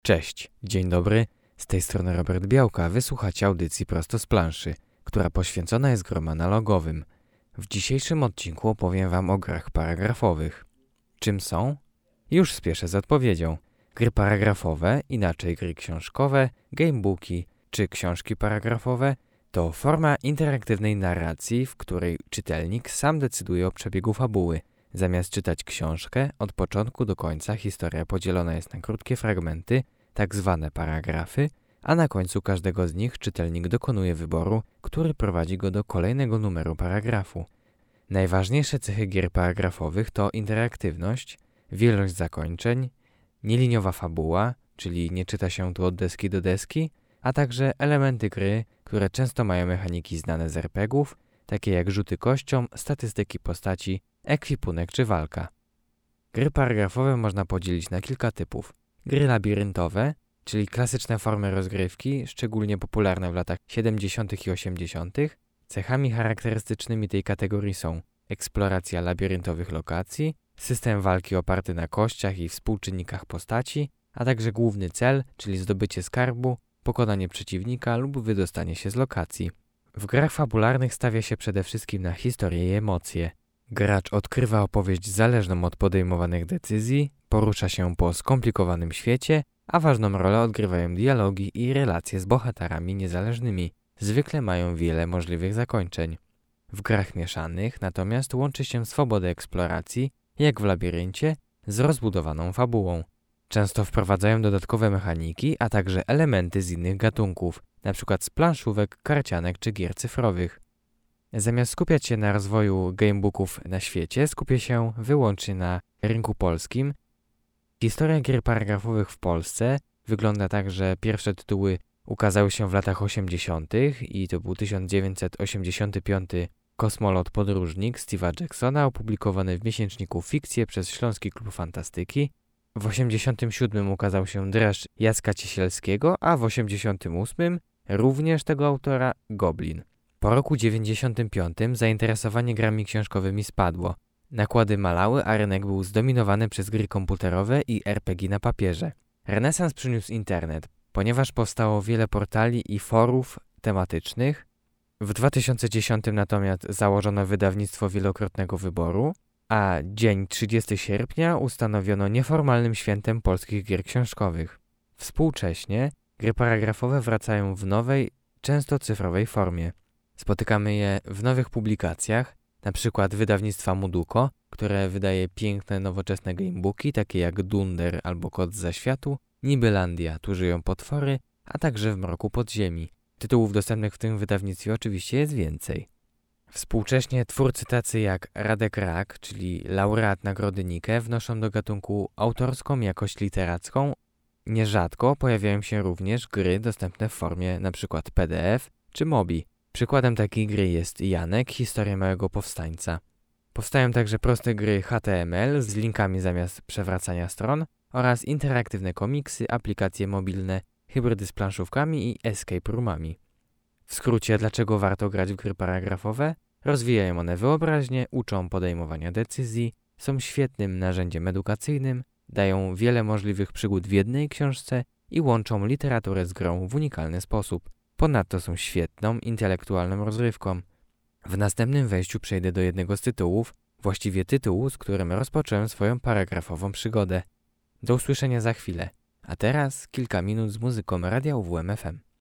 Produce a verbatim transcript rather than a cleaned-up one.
Cześć, dzień dobry, z tej strony Robert Białka, wysłuchacie audycji prosto z planszy, która poświęcona jest grom analogowym. W dzisiejszym odcinku opowiem Wam o grach paragrafowych. Czym są? Już spieszę z odpowiedzią. Gry paragrafowe, inaczej gry książkowe, gamebooki czy książki paragrafowe to forma interaktywnej narracji, w której czytelnik sam decyduje o przebiegu fabuły. Zamiast czytać książkę, od początku do końca historia podzielona jest na krótkie fragmenty, tak zwane paragrafy, a na końcu każdego z nich czytelnik dokonuje wyboru, który prowadzi go do kolejnego numeru paragrafu. Najważniejsze cechy gier paragrafowych to interaktywność, wielość zakończeń, nieliniowa fabuła, czyli nie czyta się tu od deski do deski, a także elementy gry, które często mają mechaniki znane z er pe gie ów, takie jak rzuty kością, statystyki postaci, ekwipunek czy walka. Gry paragrafowe można podzielić na kilka typów. Gry labiryntowe, czyli klasyczne formy rozgrywki, szczególnie popularne w latach siedemdziesiątych i osiemdziesiątych. Cechami charakterystycznymi tej kategorii są eksploracja labiryntowych lokacji, system walki oparty na kościach i współczynnikach postaci, a także główny cel, czyli zdobycie skarbu, pokonanie przeciwnika lub wydostanie się z lokacji. W grach fabularnych stawia się przede wszystkim na historię i emocje. Gracz odkrywa opowieść zależną od podejmowanych decyzji, porusza się po skomplikowanym świecie, a ważną rolę odgrywają dialogi i relacje z bohaterami niezależnymi. Zwykle mają wiele możliwych zakończeń. W grach mieszanych natomiast łączy się swobodę eksploracji, jak w labiryncie, z rozbudowaną fabułą. Często wprowadzają dodatkowe mechaniki, a także elementy z innych gatunków, np. z planszówek, karcianek czy gier cyfrowych. Zamiast skupiać się na rozwoju gamebooków na świecie, skupię się wyłącznie na rynku polskim. Historia gier paragrafowych w Polsce wygląda tak, że pierwsze tytuły ukazały się w latach osiemdziesiątych i to był tysiąc dziewięćset osiemdziesiąty piąty Kosmolot Podróżnik Steve'a Jacksona, opublikowany w miesięczniku Fikcje przez Śląski Klub Fantastyki. W osiemdziesiątym siódmym ukazał się Dreszcz Jacka Ciesielskiego, a w osiemdziesiątym ósmym również tego autora Goblin. Po roku dziewięćdziesiątym piątym zainteresowanie grami książkowymi spadło. Nakłady malały, a rynek był zdominowany przez gry komputerowe i er pe gie na papierze. Renesans przyniósł internet, ponieważ powstało wiele portali i forów tematycznych. W dwa tysiące dziesiątym natomiast założono wydawnictwo wielokrotnego wyboru, a dzień trzydziestego sierpnia ustanowiono nieformalnym świętem polskich gier książkowych. Współcześnie gry paragrafowe wracają w nowej, często cyfrowej formie. Spotykamy je w nowych publikacjach, np. wydawnictwa Muduko, które wydaje piękne, nowoczesne gamebooki, takie jak Dunder albo Kod z Zaświatu, Nibylandia, Tu żyją potwory, a także W mroku podziemi. Tytułów dostępnych w tym wydawnictwie oczywiście jest więcej. Współcześnie twórcy tacy jak Radek Rak, czyli laureat Nagrody Nike, wnoszą do gatunku autorską jakość literacką. Nierzadko pojawiają się również gry dostępne w formie np. pe de ef czy mobi. Przykładem takiej gry jest Janek, Historia małego powstańca. Powstają także proste gry ha te em el z linkami zamiast przewracania stron oraz interaktywne komiksy, aplikacje mobilne, hybrydy z planszówkami i escape roomami. W skrócie, dlaczego warto grać w gry paragrafowe? Rozwijają one wyobraźnię, uczą podejmowania decyzji, są świetnym narzędziem edukacyjnym, dają wiele możliwych przygód w jednej książce i łączą literaturę z grą w unikalny sposób. Ponadto są świetną, intelektualną rozrywką. W następnym wejściu przejdę do jednego z tytułów, właściwie tytułu, z którym rozpocząłem swoją paragrafową przygodę. Do usłyszenia za chwilę, a teraz kilka minut z muzyką Radia U W M F M.